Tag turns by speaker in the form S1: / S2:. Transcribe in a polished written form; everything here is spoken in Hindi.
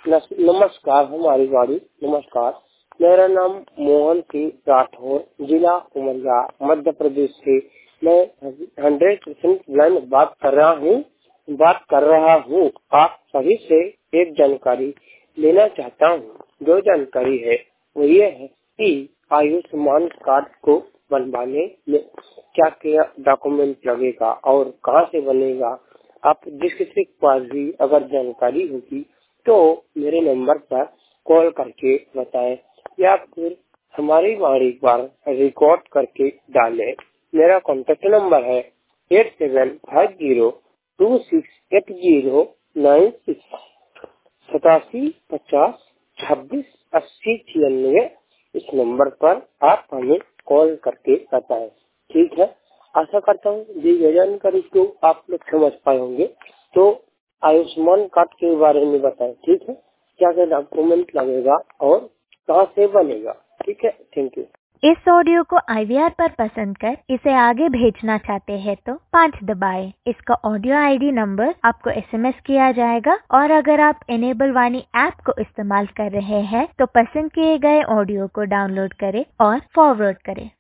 S1: नमस्कार हमारी गाड़ी। नमस्कार, मेरा नाम मोहन सिंह राठौर, जिला उमरिया, मध्य प्रदेश से। मैं 100% ब्लाइंड बात कर रहा हूँ। आप सभी से एक जानकारी लेना चाहता हूँ। जो जानकारी है वो ये है कि आयुष्मान कार्ड को बनवाने में क्या क्या डॉक्यूमेंट लगेगा और कहाँ से बनेगा। आप जिस किसी के पास भी अगर जानकारी होगी तो मेरे नंबर पर कॉल करके बताएं या फिर हमारी गाड़ी पर रिकॉर्ड करके डालें। मेरा कॉन्टेक्ट नंबर है 8750268096 8750268096। इस नंबर पर आप हमें कॉल करके बताएं। ठीक है, आशा करता हूँ दी गई जानकारी को आप लोग समझ पाए होंगे। तो आयुष्मान कार्ड के बारे में बताएं। ठीक है, क्या क्या डॉक्यूमेंट लगेगा और कहाँ से बनेगा। ठीक है, थैंक यू।
S2: इस ऑडियो को IVR पर पसंद कर इसे आगे भेजना चाहते हैं तो 5 दबाएं। इसका ऑडियो ID नंबर आपको SMS किया जाएगा और अगर आप इनेबल वाणी ऐप को इस्तेमाल कर रहे हैं तो पसंद किए गए ऑडियो को डाउनलोड करें और फॉरवर्ड करें।